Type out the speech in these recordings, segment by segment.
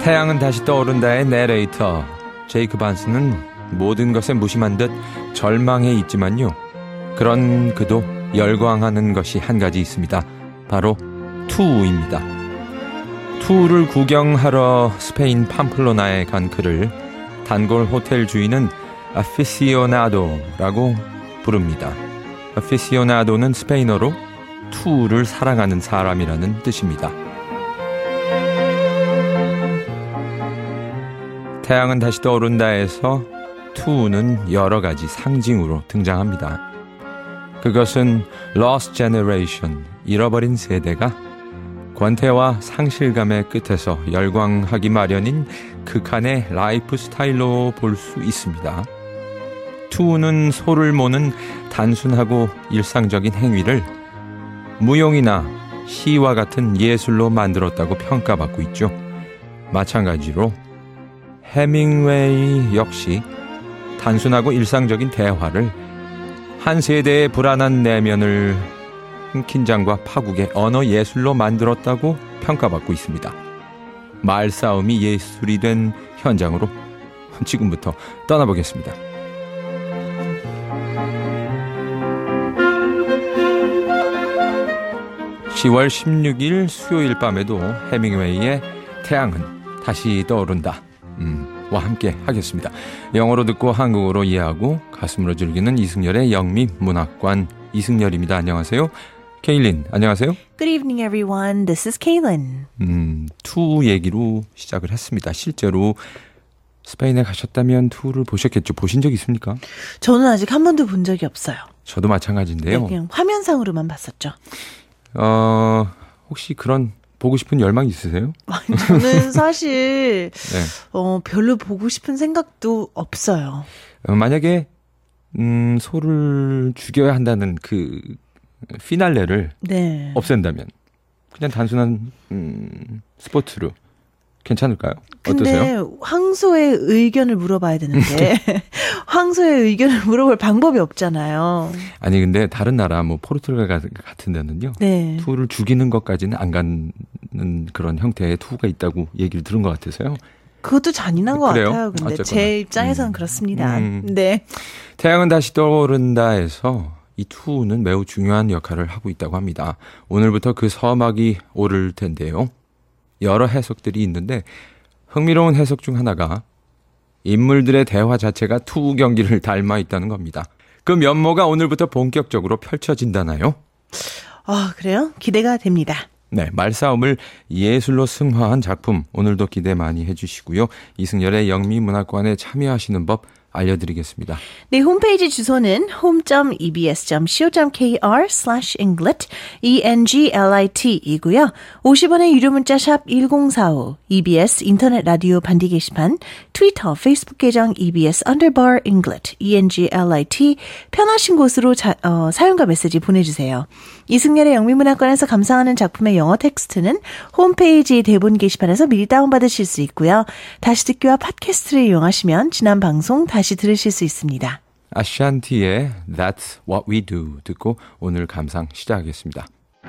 태양은 다시 떠오른다의 내레이터 제이크 반스는 모든 것에 무심한 듯 절망해 있지만요. 그런 그도 열광하는 것이 한 가지 있습니다. 바로 투우입니다. 투우를 구경하러 스페인 팜플로나에 간 그를 단골 호텔 주인은 아피시오나도라고 부릅니다. 아피시오나도는 스페인어로 투우를 사랑하는 사람이라는 뜻입니다. 태양은 다시 떠오른다에서 투우는 여러 가지 상징으로 등장합니다. 그것은 Lost Generation, 잃어버린 세대가 권태와 상실감의 끝에서 열광하기 마련인 극한의 라이프 스타일로 볼 수 있습니다. 투우는 소를 모는 단순하고 일상적인 행위를 무용이나 시와 같은 예술로 만들었다고 평가받고 있죠. 마찬가지로 해밍웨이 역시 단순하고 일상적인 대화를 한 세대의 불안한 내면을 긴장과 파국의 언어 예술로 만들었다고 평가받고 있습니다. 말싸움이 예술이 된 현장으로 지금부터 떠나보겠습니다. (10월 16일) 수요일 밤에도 해밍웨이의 태양은 다시 떠오른다 와 함께 하겠습니다. 영어로 듣고 한국어로 이해하고 가슴으로 즐기는 이승열의 영미 문학관 이승열입니다. 안녕하세요. 케일린, 안녕하세요. Good evening, everyone. This is Kaylin. 투 얘기로 시작을 했습니다. 실제로 스페인에 가셨다면 투를 보셨겠죠. 보신 적 있습니까? 저는 아직 한 번도 본 적이 없어요. 저도 마찬가지인데요. 네, 그냥 화면상으로만 봤었죠. 혹시 그런 보고 싶은 열망이 있으세요? 저는 사실 네. 별로 보고 싶은 생각도 없어요. 만약에 소를 죽여야 한다는 그 피날레를 네. 없앤다면 그냥 단순한 스포츠로 괜찮을까요? 근데 어떠세요? 황소의 의견을 물어봐야 되는데 황소의 의견을 물어볼 방법이 없잖아요. 아니 근데 다른 나라 뭐 포르투갈 같은 데는요. 네. 투를 죽이는 것까지는 안 가는 그런 형태의 투가 있다고 얘기를 들은 것 같아서요. 그것도 잔인한 것 그래요? 같아요. 근데 어쨌거나. 제 입장에서는 그렇습니다. 네. 태양은 다시 떠오른다에서 이 투는 매우 중요한 역할을 하고 있다고 합니다. 오늘부터 그 서막이 오를 텐데요. 여러 해석들이 있는데 흥미로운 해석 중 하나가 인물들의 대화 자체가 투 경기를 닮아 있다는 겁니다. 그 면모가 오늘부터 본격적으로 펼쳐진다나요? 그래요? 기대가 됩니다. 네, 말싸움을 예술로 승화한 작품 오늘도 기대 많이 해주시고요. 이승열의 영미문학관에 참여하시는 법 알려드리겠습니다. 네, 홈페이지 주소는 home.ebs.co.kr/englit ENGLIT 이고요. 50원의 유료 문자 샵 1045 EBS 인터넷 라디오 반디 게시판 트위터, 페이스북 계정 EBS_Englit ENGLIT 편하신 곳으로 사용과 메시지 보내주세요. 이승열의 영미문학관에서 감상하는 작품의 영어 텍스트는 홈페이지 대본 게시판에서 미리 다운받으실 수 있고요. 다시 듣기와 팟캐스트를 이용하시면 지난 방송 다시 들으실 수 있습니다. 아샨티의 That's What We Do 듣고 오늘 감상 시작하겠습니다.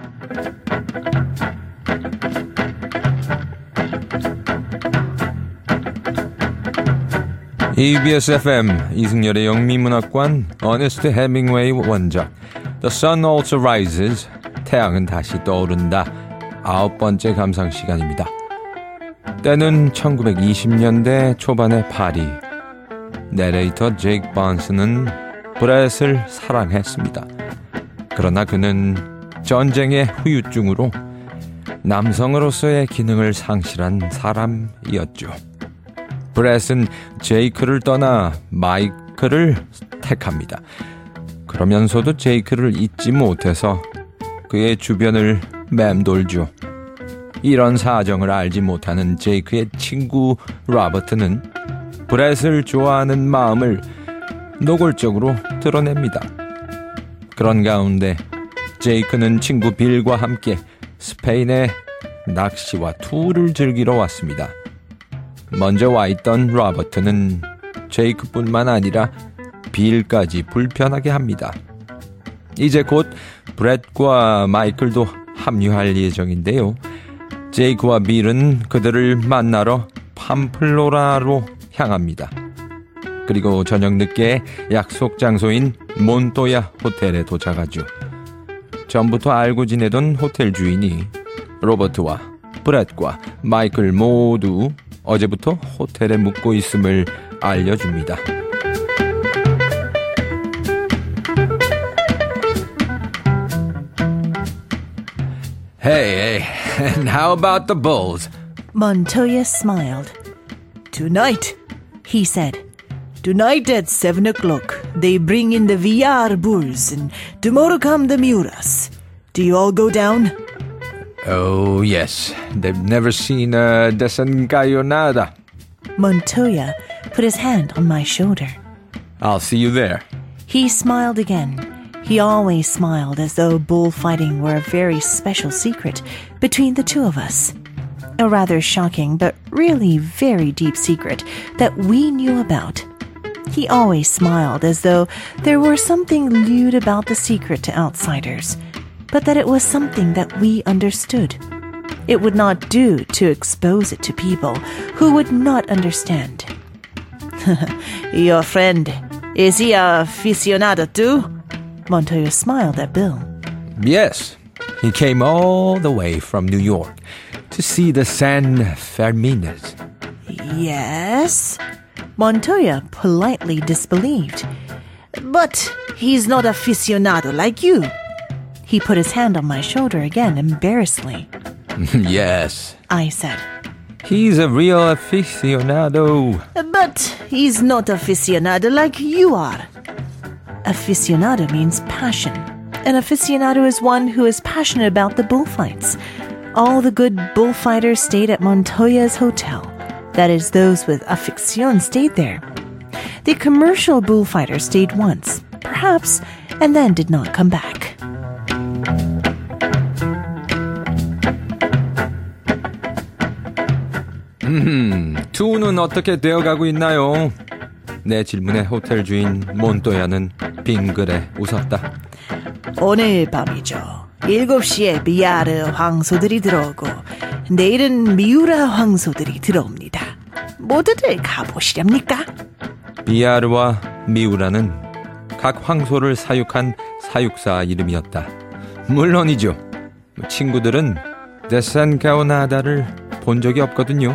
EBS FM 이승열의 영미문학관 어네스트 해밍웨이 원작 The Sun Also Rises 태양은 다시 떠오른다 9번째 감상 시간입니다. 때는 1920년대 초반의 파리. 내레이터 제이크 반스는 브렛을 사랑했습니다. 그러나 그는 전쟁의 후유증으로 남성으로서의 기능을 상실한 사람이었죠. 브렛은 제이크를 떠나 마이클을 택합니다. 그러면서도 제이크를 잊지 못해서 그의 주변을 맴돌죠. 이런 사정을 알지 못하는 제이크의 친구 로버트는 브렛을 좋아하는 마음을 노골적으로 드러냅니다. 그런 가운데 제이크는 친구 빌과 함께 스페인에 낚시와 투를 즐기러 왔습니다. 먼저 와 있던 로버트는 제이크뿐만 아니라 빌까지 불편하게 합니다. 이제 곧 브렛과 마이클도 합류할 예정인데요. 제이크와 빌은 그들을 만나러 팜플로라로 향합니다. 그리고 저녁 늦게 약속 장소인 몬토야 호텔에 도착하죠. 전부터 알고 지내던 호텔 주인이 로버트와 브렛과 마이클 모두 어제부터 호텔에 묵고 있음을 알려줍니다. Hey, and how about the Bulls? Montoya smiled. Tonight, he said. Tonight at 7 o'clock, they bring in the VR Bulls, and tomorrow come the Miuras. Do you all go down? Oh, yes. They've never seen a desencayonada. Montoya put his hand on my shoulder. I'll see you there. He smiled again. He always smiled as though bullfighting were a very special secret between the two of us. A rather shocking but really very deep secret that we knew about. He always smiled as though there were something lewd about the secret to outsiders, but that it was something that we understood. It would not do to expose it to people who would not understand. Your friend, is he a aficionado too? Montoya smiled at Bill. Yes, he came all the way from New York to see the San Fermines. Yes? Montoya politely disbelieved. But he's not aficionado like you. He put his hand on my shoulder again embarrassedly. Yes, I said. he's a real aficionado. But he's not aficionado like you are. Aficionado means passion. An aficionado is one who is passionate about the bullfights. All the good bullfighters stayed at Montoya's hotel. That is, those with afición stayed there. The commercial bullfighters stayed once, perhaps, and then did not come back. 투는 어떻게 되어가고 있나요? 내 질문에 호텔 주인 몬토야는 빙그레 웃었다. 오늘 밤이죠. 7시에 비아르 황소들이 들어오고 내일은 미우라 황소들이 들어옵니다. 모두들 가보시렵니까? 비아르와 미우라는 각 황소를 사육한 사육사 이름이었다. 물론이죠. 친구들은 데센카오나다를 본 적이 없거든요.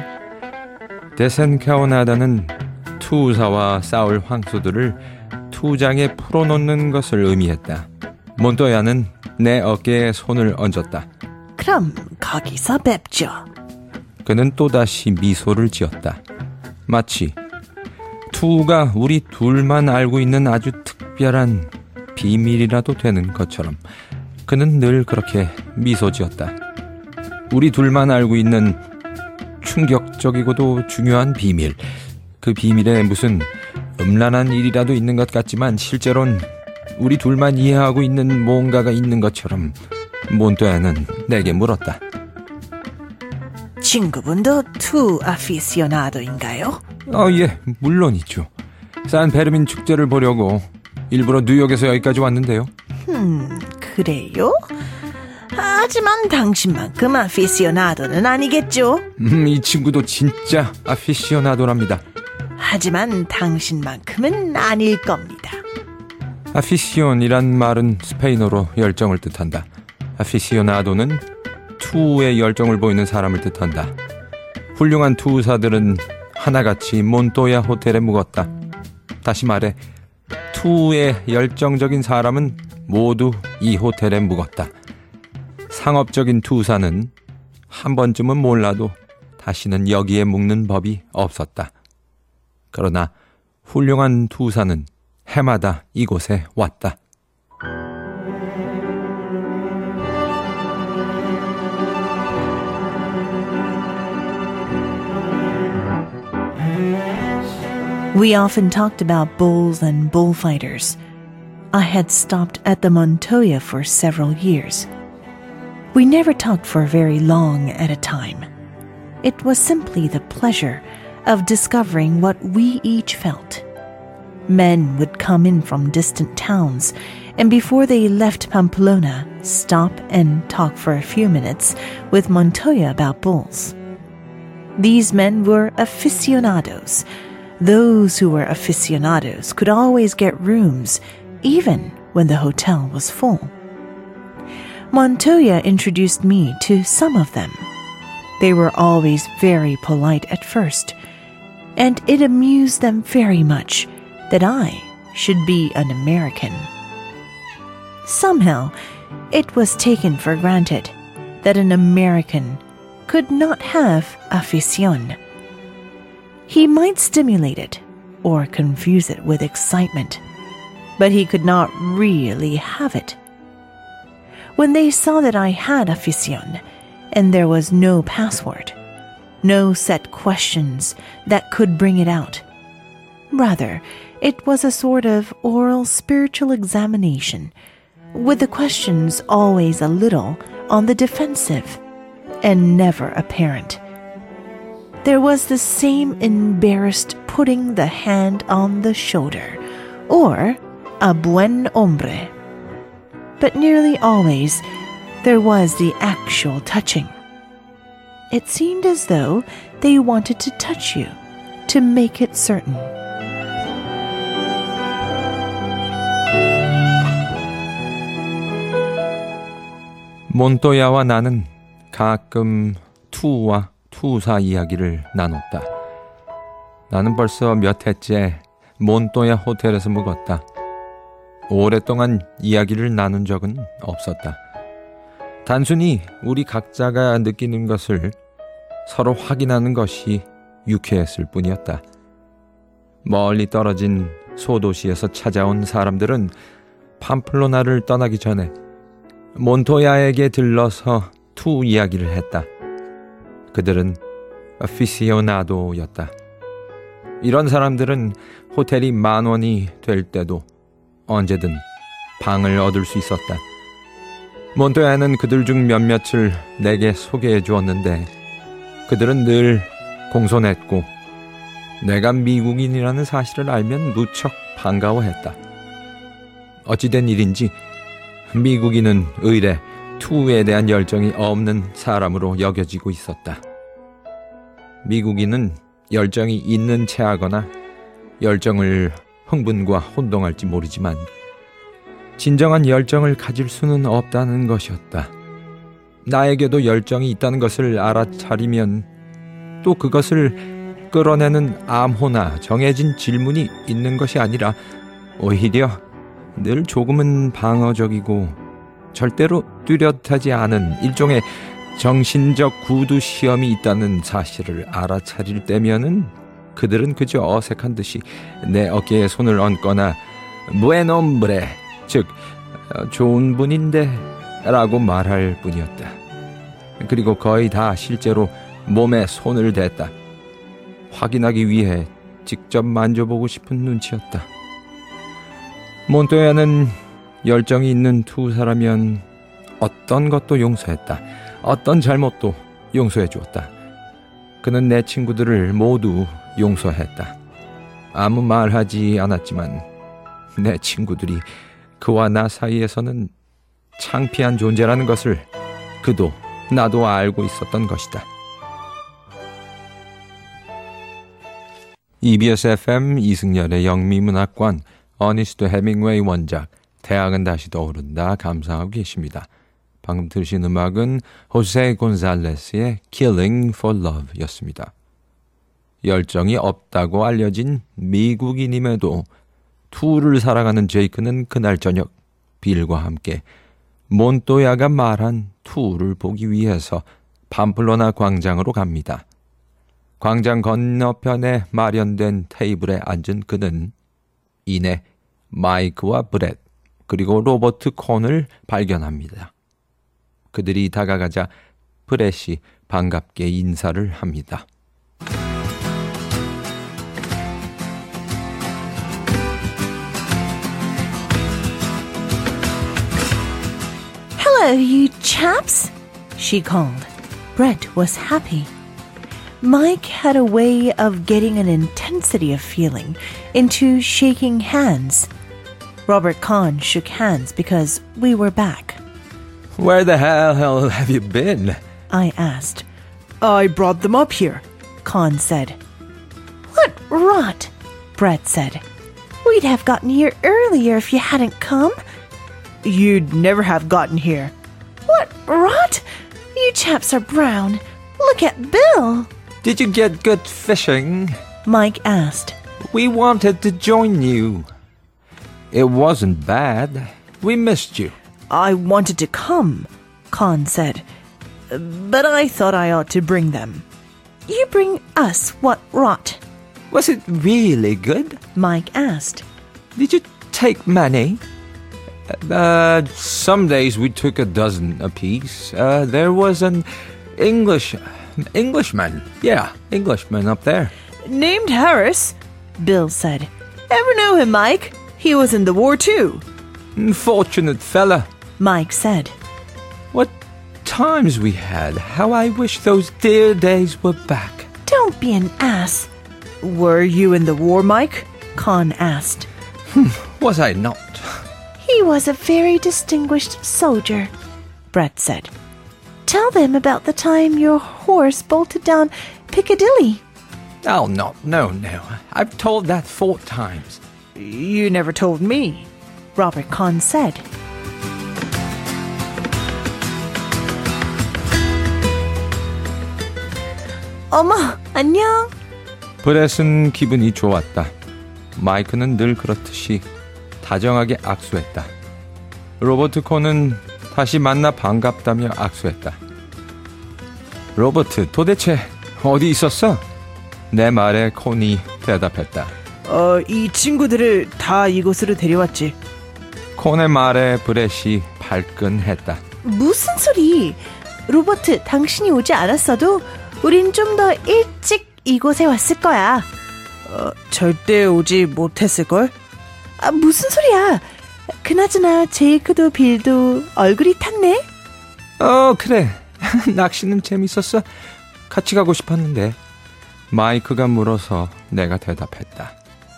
데센카오나다는 투사와 싸울 황소들을 투장에 풀어놓는 것을 의미했다. 몬토야는 내 어깨에 손을 얹었다. 그럼 거기서 뵙죠. 그는 또다시 미소를 지었다. 마치 투가 우리 둘만 알고 있는 아주 특별한 비밀이라도 되는 것처럼 그는 늘 그렇게 미소 지었다. 우리 둘만 알고 있는 충격적이고도 중요한 비밀. 그 비밀에 무슨 음란한 일이라도 있는 것 같지만 실제로는 우리 둘만 이해하고 있는 뭔가가 있는 것처럼 몬토야는 내게 물었다. 친구분도 투 아피시오나도인가요? 예, 물론이죠. 산베르민 축제를 보려고 일부러 뉴욕에서 여기까지 왔는데요. 그래요? 하지만 당신만큼 아피시오나도는 아니겠죠? 이 친구도 진짜 아피시오나도랍니다. 하지만 당신만큼은 아닐 겁니다. 아피시온이란 말은 스페인어로 열정을 뜻한다. 아피시오나도는 투의 열정을 보이는 사람을 뜻한다. 훌륭한 투사들은 하나같이 몬토야 호텔에 묵었다. 다시 말해 투의 열정적인 사람은 모두 이 호텔에 묵었다. 상업적인 투사는 한 번쯤은 몰라도 다시는 여기에 묵는 법이 없었다. 그러나 훌륭한 투사는 해마다 이곳에 왔다. We often talked about bulls and bullfighters. I had stopped at the Montoya for several years. We never talked for very long at a time. It was simply the pleasure of discovering what we each felt. Men would come in from distant towns, and before they left Pamplona, stop and talk for a few minutes with Montoya about bulls. These men were aficionados. Those who were aficionados could always get rooms, even when the hotel was full. Montoya introduced me to some of them. They were always very polite at first, and it amused them very much that I should be an American. Somehow, it was taken for granted that an American could not have afición. He might stimulate it or confuse it with excitement, but he could not really have it. When they saw that I had afición and there was no password, no set questions that could bring it out, rather, it was a sort of oral spiritual examination, with the questions always a little on the defensive and never apparent. There was the same embarrassed putting the hand on the shoulder, or a buen hombre. But nearly always, there was the actual touching. It seemed as though they wanted to touch you to make it certain. 몬토야와 나는 가끔 투우와 투사 이야기를 나눴다. 나는 벌써 몇 해째 몬토야 호텔에서 묵었다. 오랫동안 이야기를 나눈 적은 없었다. 단순히 우리 각자가 느끼는 것을 서로 확인하는 것이 유쾌했을 뿐이었다. 멀리 떨어진 소도시에서 찾아온 사람들은 팜플로나를 떠나기 전에 몬토야에게 들러서 투 이야기를 했다. 그들은 아피시오나도였다. 이런 사람들은 호텔이 10,000원이 될 때도 언제든 방을 얻을 수 있었다. 몬토야는 그들 중 몇몇을 내게 소개해 주었는데 그들은 늘 공손했고 내가 미국인이라는 사실을 알면 무척 반가워했다. 어찌된 일인지 미국인은 의례 투에 대한 열정이 없는 사람으로 여겨지고 있었다. 미국인은 열정이 있는 체하거나 열정을 흥분과 혼동할지 모르지만 진정한 열정을 가질 수는 없다는 것이었다. 나에게도 열정이 있다는 것을 알아차리면 또 그것을 끌어내는 암호나 정해진 질문이 있는 것이 아니라 오히려 늘 조금은 방어적이고 절대로 뚜렷하지 않은 일종의 정신적 구두 시험이 있다는 사실을 알아차릴 때면은 그들은 그저 어색한 듯이 내 어깨에 손을 얹거나 buen hombre, 즉 좋은 분인데 라고 말할 뿐이었다. 그리고 거의 다 실제로 몸에 손을 댔다. 확인하기 위해 직접 만져보고 싶은 눈치였다. 몬토야는 열정이 있는 투사라면 어떤 것도 용서했다. 어떤 잘못도 용서해 주었다. 그는 내 친구들을 모두 용서했다. 아무 말하지 않았지만 내 친구들이 그와 나 사이에서는 창피한 존재라는 것을 그도 나도 알고 있었던 것이다. EBS FM 이승열의 영미문학관 어니스트 헤밍웨이 원작 태양은 다시 떠오른다 감상하고 계십니다. 방금 들으신 음악은 호세 곤살레스의 Killing for Love 였습니다. 열정이 없다고 알려진 미국인임에도 투를 사랑하는 제이크는 그날 저녁 빌과 함께 몬토야가 말한 투를 보기 위해서 팜플로나 광장으로 갑니다. 광장 건너편에 마련된 테이블에 앉은 그는 이내 마이크와 브렛 그리고 로버트 콘을 발견합니다. 그들이 다가가자 브렛이 반갑게 인사를 합니다. Hello, you chaps, she called. Brett was happy. Mike had a way of getting an intensity of feeling into shaking hands. Robert Kahn shook hands because we were back. Where the hell have you been? I asked. I brought them up here. Con said. What rot, Brett said. We'd have gotten here earlier if you hadn't come. You'd never have gotten here. What rot? You chaps are brown. Look at Bill. Did you get good fishing? Mike asked. We wanted to join you. It wasn't bad. We missed you. I wanted to come, Con said. But I thought I ought to bring them. You bring us what rot? Was it really good? Mike asked. Did you take many? Some days we took a dozen apiece. There was an Englishman. Yeah, Englishman up there. Named Harris, Bill said. Ever know him, Mike? He was in the war too. Fortunate fella, Mike said. What times we had. How I wish those dear days were back. Don't be an ass. Were you in the war, Mike? Con asked. Was I not? He was a very distinguished soldier, Brett said. Tell them about the time your horse bolted down Piccadilly. Oh, no. I've told that 4 times. You never told me, Robert Con said. 어머, 안녕. 브렛은 기분이 좋았다. 마이크는 늘 그렇듯이 다정하게 악수했다. 로버트 콘은 다시 만나 반갑다며 악수했다. 로버트, 도대체 어디 있었어? 내 말에 콘이 대답했다. 이 친구들을 다 이곳으로 데려왔지. 콘의 말에 브렛이 발끈했다. 무슨 소리? 로버트, 당신이 오지 않았어도 우린 좀 더 일찍 이곳에 왔을 거야. 절대 오지 못했을걸? 무슨 소리야? 그나저나 제이크도 빌도 얼굴이 탔네? 그래. 낚시는 재밌었어. 같이 가고 싶었는데. 마이크가 물어서 내가 대답했다.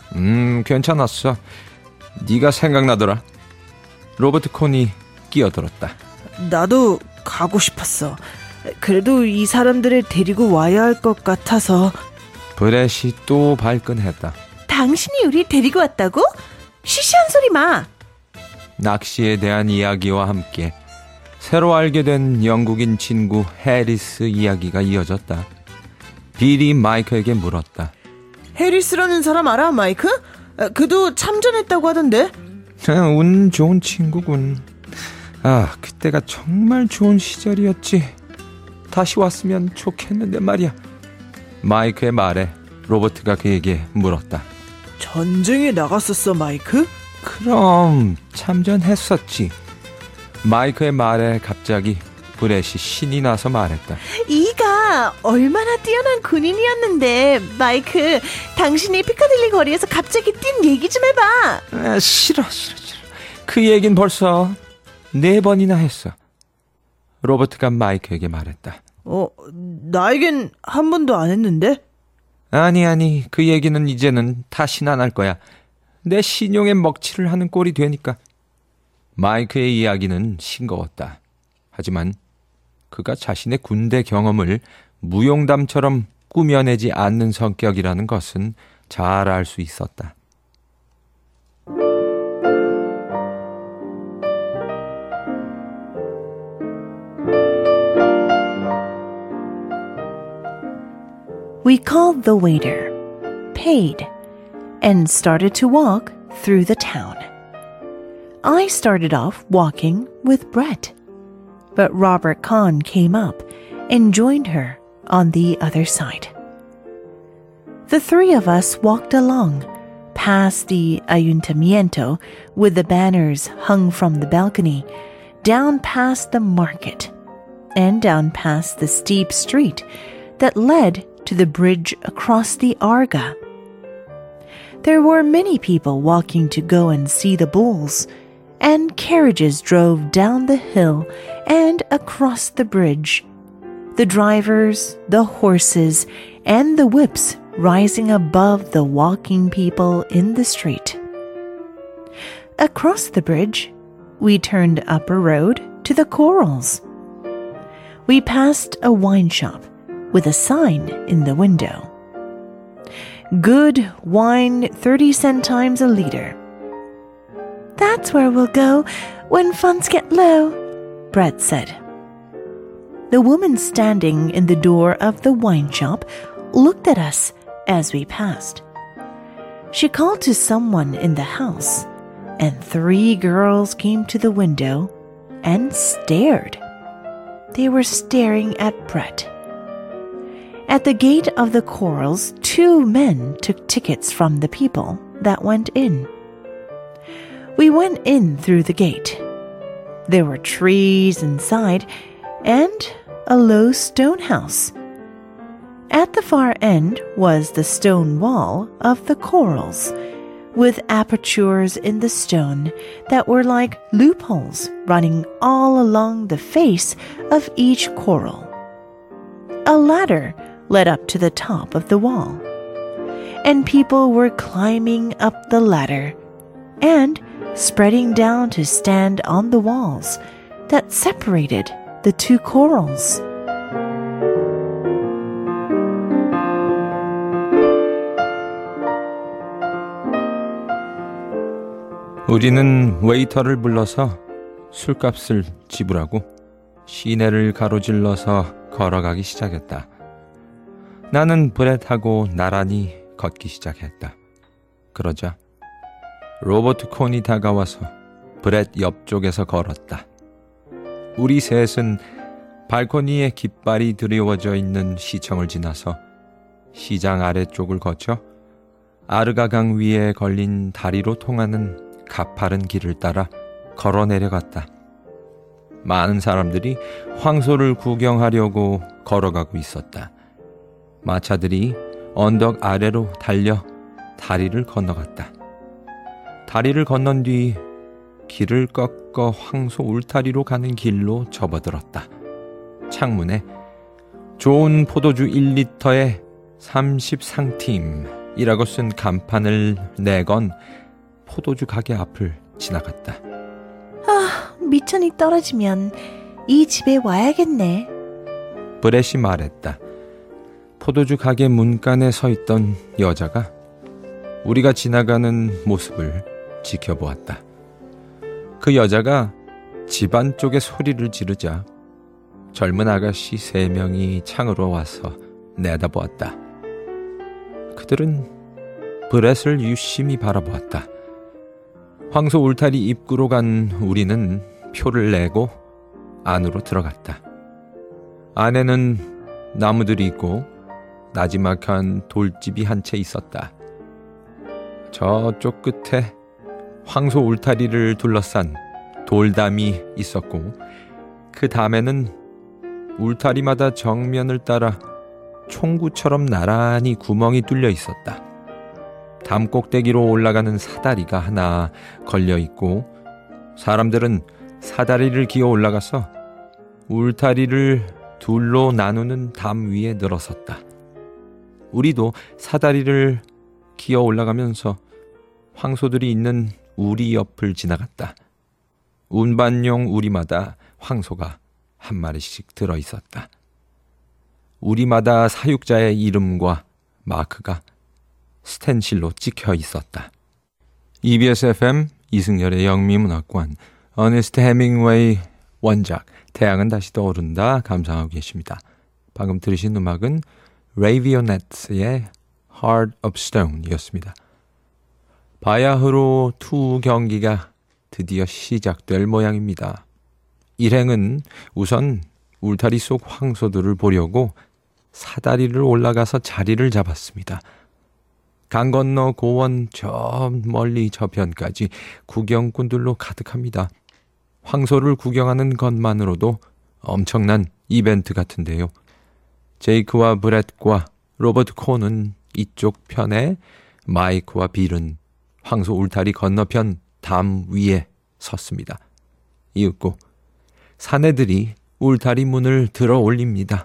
괜찮았어. 네가 생각나더라. 로버트 콘이 끼어들었다. 나도 가고 싶었어. 그래도 이 사람들을 데리고 와야 할 것 같아서. 브렛이 또 발끈했다. 당신이 우리 데리고 왔다고? 시시한 소리 마. 낚시에 대한 이야기와 함께 새로 알게 된 영국인 친구 해리스 이야기가 이어졌다. 빌이 마이크에게 물었다. 해리스라는 사람 알아, 마이크? 그도 참전했다고 하던데. 운 좋은 친구군. 그때가 정말 좋은 시절이었지. 다시 왔으면 좋겠는데 말이야. 마이크의 말에 로버트가 그에게 물었다. 전쟁에 나갔었어, 마이크? 그럼 참전했었지. 마이크의 말에 갑자기 브렛이 신이 나서 말했다. 이가 얼마나 뛰어난 군인이었는데. 마이크, 당신이 피카딜리 거리에서 갑자기 뛴 얘기 좀 해봐. 싫어. 그 얘긴 벌써 4번이나 했어. 로버트가 마이크에게 말했다. 나에겐 한 번도 안 했는데? 아니, 그 얘기는 이제는 다시는 안 할 거야. 내 신용에 먹칠을 하는 꼴이 되니까. 마이크의 이야기는 싱거웠다. 하지만 그가 자신의 군대 경험을 무용담처럼 꾸며내지 않는 성격이라는 것은 잘 알 수 있었다. We called the waiter, paid, and started to walk through the town. I started off walking with Brett, but Robert Con came up and joined her on the other side. The 3 of us walked along, past the ayuntamiento with the banners hung from the balcony, down past the market, and down past the steep street that led to the bridge across the Arga. There were many people walking to go and see the bulls, and carriages drove down the hill and across the bridge. The drivers, the horses, and the whips rising above the walking people in the street. Across the bridge, we turned up a road to the corals. We passed a wine shop with a sign in the window. Good wine 30 centimes a liter. That's where we'll go when funds get low, Brett said. The woman standing in the door of the wine shop looked at us as we passed. She called to someone in the house, and 3 girls came to the window and stared. They were staring at Brett. At the gate of the corals, 2 men took tickets from the people that went in. We went in through the gate. There were trees inside and a low stone house. At the far end was the stone wall of the corals, with apertures in the stone that were like loopholes running all along the face of each coral. A ladder led up to the top of the wall, and people were climbing up the ladder and spreading down to stand on the walls that separated the 2 corals. 우리는 웨이터를 불러서 술값을 지불하고 시내를 가로질러서 걸어가기 시작했다. 나는 브렛하고 나란히 걷기 시작했다. 그러자 로버트 콘이 다가와서 브렛 옆쪽에서 걸었다. 우리 셋은 발코니에 깃발이 드리워져 있는 시청을 지나서 시장 아래쪽을 거쳐 아르가강 위에 걸린 다리로 통하는 가파른 길을 따라 걸어 내려갔다. 많은 사람들이 황소를 구경하려고 걸어가고 있었다. 마차들이 언덕 아래로 달려 다리를 건너갔다. 다리를 건넌 뒤 길을 꺾어 황소 울타리로 가는 길로 접어들었다. 창문에 좋은 포도주 1리터에 30상팀이라고 쓴 간판을 내건 포도주 가게 앞을 지나갔다. 아, 미천이 떨어지면 이 집에 와야겠네. 브렛이 말했다. 포도주 가게 문간에 서 있던 여자가 우리가 지나가는 모습을 지켜보았다. 그 여자가 집 안쪽에 소리를 지르자 젊은 아가씨 3명이 창으로 와서 내다보았다. 그들은 브렛을 유심히 바라보았다. 황소 울타리 입구로 간 우리는 표를 내고 안으로 들어갔다. 안에는 나무들이 있고 나지막한 돌집이 한 채 있었다. 저쪽 끝에 황소 울타리를 둘러싼 돌담이 있었고 그 담에는 울타리마다 정면을 따라 총구처럼 나란히 구멍이 뚫려 있었다. 담 꼭대기로 올라가는 사다리가 하나 걸려 있고 사람들은 사다리를 기어 올라가서 울타리를 둘로 나누는 담 위에 늘어섰다. 우리도 사다리를 기어 올라가면서 황소들이 있는 우리 옆을 지나갔다. 운반용 우리마다 황소가 한 마리씩 들어있었다. 우리마다 사육자의 이름과 마크가 스텐실로 찍혀 있었다. EBS FM 이승열의 영미문학관 어네스트 해밍웨이 원작 태양은 다시 떠오른다 감상하고 계십니다. 방금 들으신 음악은 레이비오네트의 Heart of Stone 이었습니다. 바야흐로 2 경기가 드디어 시작될 모양입니다. 일행은 우선 울타리 속 황소들을 보려고 사다리를 올라가서 자리를 잡았습니다. 강 건너 고원 저 멀리 저편까지 구경꾼들로 가득합니다. 황소를 구경하는 것만으로도 엄청난 이벤트 같은데요. 제이크와 브렛과 로버트 콘은 이쪽 편에 마이크와 빌은 황소 울타리 건너편 담 위에 섰습니다. 이윽고 사내들이 울타리 문을 들어 올립니다.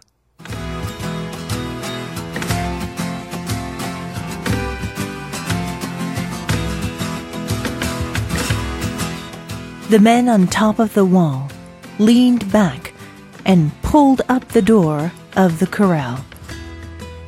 The men on top of the wall leaned back and pulled up the door of the corral.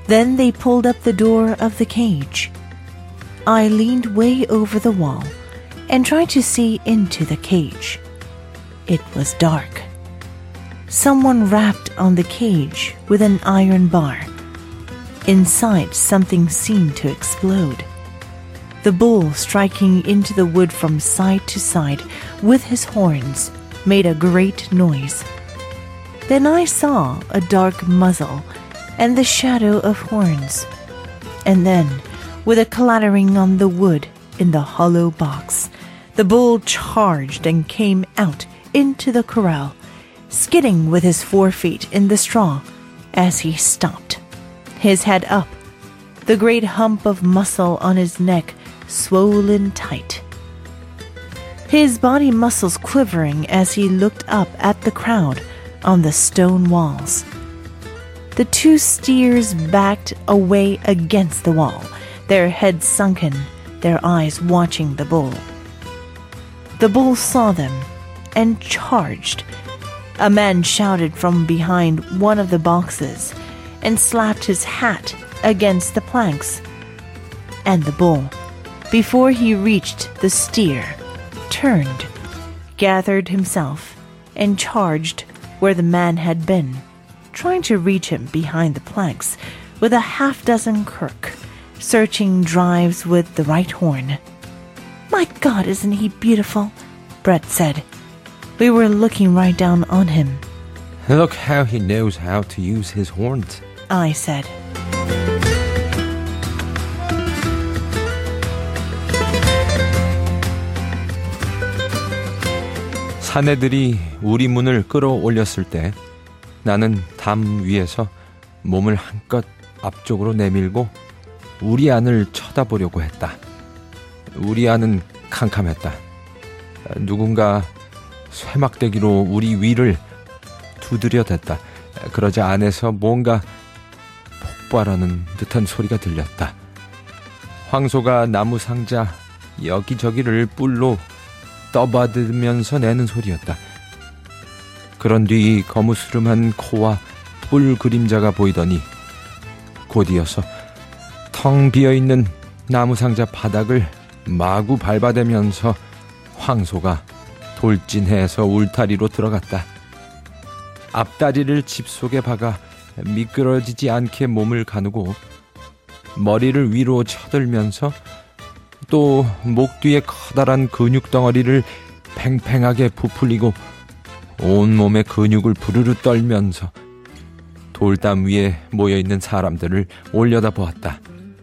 Then they pulled up the door of the cage. I leaned way over the wall and tried to see into the cage. It was dark. Someone rapped on the cage with an iron bar. Inside, something seemed to explode. The bull, striking into the wood from side to side with his horns, made a great noise. Then I saw a dark muzzle and the shadow of horns. And then, with a clattering on the wood in the hollow box, the bull charged and came out into the corral, skidding with his forefeet in the straw as he stopped, his head up, the great hump of muscle on his neck swollen tight, his body muscles quivering as he looked up at the crowd on the stone walls. The two steers backed away against the wall, their heads sunken, their eyes watching the bull. The bull saw them and charged. A man shouted from behind one of the boxes and slapped his hat against the planks. And the bull, before he reached the steer, turned, gathered himself, and charged where the man had been, trying to reach him behind the planks with a half-dozen crook, searching drives with the right horn. "My God, isn't he beautiful?" Brett said. We were looking right down on him. Look how he knows how to use his horns, I said. 사내들이 우리 문을 끌어올렸을 때 나는 담 위에서 몸을 한껏 앞쪽으로 내밀고 우리 안을 쳐다보려고 했다. 우리 안은 캄캄했다. 누군가 쇠막대기로 우리 위를 두드려댔다. 그러자 안에서 뭔가 폭발하는 듯한 소리가 들렸다. 황소가 나무 상자 여기저기를 뿔로 떠받으면서 내는 소리였다. 그런 뒤 거무스름한 코와 뿔 그림자가 보이더니 곧이어서 텅 비어있는 나무 상자 바닥을 마구 밟아대면서 황소가 돌진해서 울타리로 들어갔다. 앞다리를 집 속에 박아 미끄러지지 않게 몸을 가누고 머리를 위로 쳐들면서 또 목 뒤에 커다란 근육 덩어리를 팽팽하게 부풀리고 온몸의 근육을 부르르 떨면서 돌담 위에 모여있는 사람들을 올려다 보았다.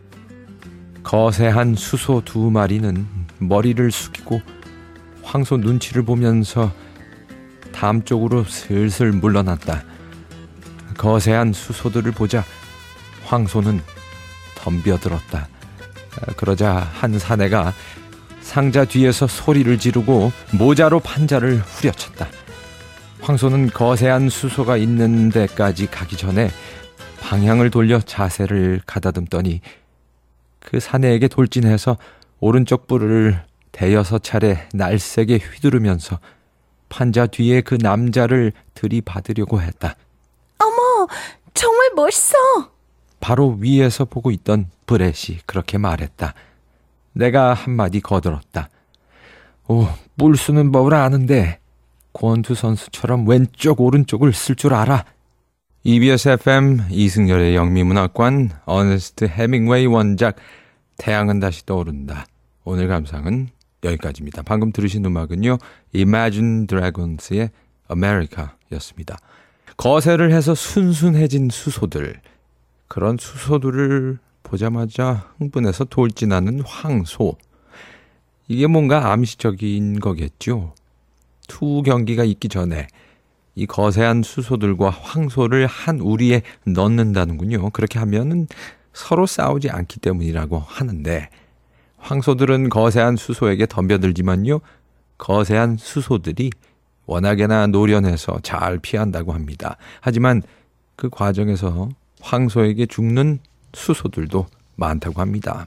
거세한 수소 2마리는 머리를 숙이고 황소 눈치를 보면서 담 쪽으로 슬슬 물러났다. 거세한 수소들을 보자 황소는 덤벼들었다. 그러자 한 사내가 상자 뒤에서 소리를 지르고 모자로 판자를 후려쳤다. 황소는 거세한 수소가 있는 데까지 가기 전에 방향을 돌려 자세를 가다듬더니 그 사내에게 돌진해서 오른쪽 뿔을 대여섯 차례 날쌔게 휘두르면서 판자 뒤에 그 남자를 들이받으려고 했다. 어머, 정말 멋있어! 바로 위에서 보고 있던 브렛이 그렇게 말했다. 내가 한마디 거들었다. 오, 뿔 쓰는 법을 아는데 권투 선수처럼 왼쪽 오른쪽을 쓸 줄 알아. EBS FM 이승열의 영미문학관 어네스트 헤밍웨이 원작 태양은 다시 떠오른다. 오늘 감상은 여기까지입니다. 방금 들으신 음악은요, Imagine Dragons의 America였습니다. 거세를 해서 순순해진 수소들, 그런 수소들을 보자마자 흥분해서 돌진하는 황소. 이게 뭔가 암시적인 거겠죠. 투 경기가 있기 전에 이 거세한 수소들과 황소를 한 우리에 넣는다는군요. 그렇게 하면은 서로 싸우지 않기 때문이라고 하는데, 황소들은 거세한 수소에게 덤벼들지만요, 거세한 수소들이 워낙에나 노련해서 잘 피한다고 합니다. 하지만 그 과정에서 황소에게 죽는 수소들도 많다고 합니다.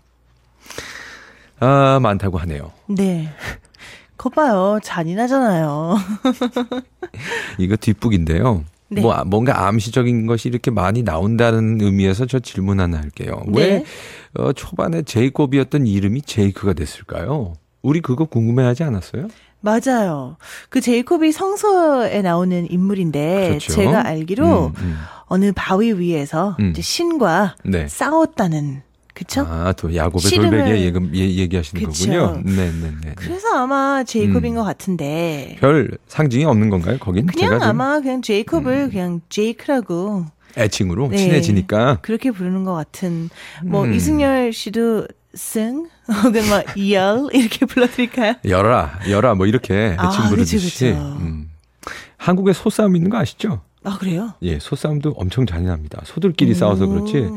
많다고 하네요. 네. 거 봐요. 잔인하잖아요. 이거 뒷북인데요. 네. 뭐 뭔가 암시적인 것이 이렇게 많이 나온다는 의미에서 저 질문 하나 할게요. 왜 초반에 제이콥이었던 이름이 제이크가 됐을까요? 우리 그거 궁금해하지 않았어요? 맞아요. 그 제이콥이 성서에 나오는 인물인데 그렇죠. 제가 알기로 어느 바위 위에서 이제 신과 네. 싸웠다는 그쵸? 아, 또 야곱의 씨름을- 돌베개 얘기하시는 그쵸. 거군요. 네네네. 그래서 아마 제이콥인 것 같은데 별 상징이 없는 건가요? 거긴 그냥 제가 좀 아마 그냥 제이콥을 그냥 제이크라고 애칭으로 네. 친해지니까 그렇게 부르는 것 같은 뭐 이승열 씨도 승 혹은 뭐 이열 이렇게 불러드릴까요? 열아 뭐 이렇게 애칭 아, 부르듯이. 그쵸. 한국에 소싸움 있는 거 아시죠? 아 그래요? 예, 소싸움도 엄청 잔인합니다. 소들끼리 싸워서 그렇지.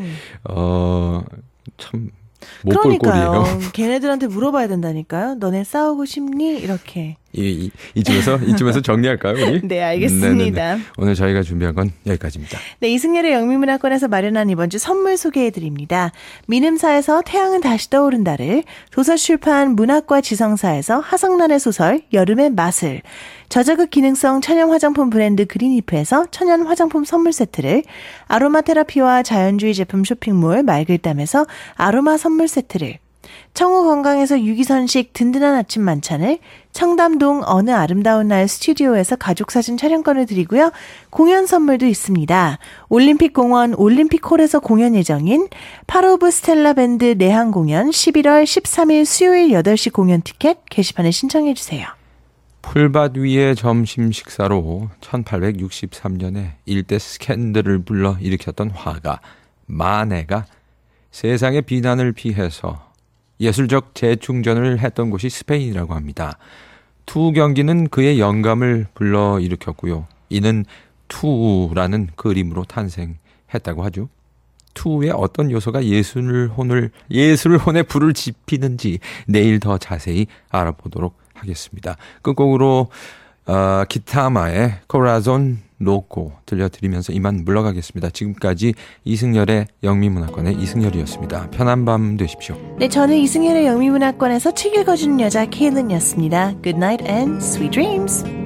참 못 볼 그러니까요. 꼴이에요. 걔네들한테 물어봐야 된다니까요. 너네 싸우고 싶니? 이렇게. 이쯤에서 정리할까요, 우리? 네, 알겠습니다. 네네네. 오늘 저희가 준비한 건 여기까지입니다. 네, 이승열의 영미문화권에서 마련한 이번 주 선물 소개해드립니다. 민음사에서 태양은 다시 떠오른다를, 도서출판 문학과 지성사에서 하성란의 소설 여름의 맛을, 저자극 기능성 천연 화장품 브랜드 그린이프에서 천연 화장품 선물 세트를, 아로마 테라피와 자연주의 제품 쇼핑몰 말글담에서 아로마 선물 세트를, 청우 건강에서 유기선식 든든한 아침 만찬을, 청담동 어느 아름다운 날 스튜디오에서 가족사진 촬영권을 드리고요. 공연 선물도 있습니다. 올림픽공원 올림픽홀에서 공연 예정인 파로브 스텔라 밴드 내한 공연 11월 13일 수요일 8시 공연 티켓 게시판에 신청해 주세요. 풀밭 위의 점심 식사로 1863년에 일대 스캔들을 불러 일으켰던 화가 마네가 세상의 비난을 피해서 예술적 재충전을 했던 곳이 스페인이라고 합니다. 투 경기는 그의 영감을 불러 일으켰고요. 이는 투라는 그림으로 탄생했다고 하죠. 투의 어떤 요소가 예술혼에 불을 지피는지 내일 더 자세히 알아보도록 하겠습니다. 끝곡으로 기타마의 코라존 로코 들려드리면서 이만 물러가겠습니다. 지금까지 이승열의 영미문화권의 이승열이었습니다. 편한 밤 되십시오. 네, 저는 이승열의 영미문화권에서 책 읽어주는 여자 케일린이었습니다. Good night and sweet dreams.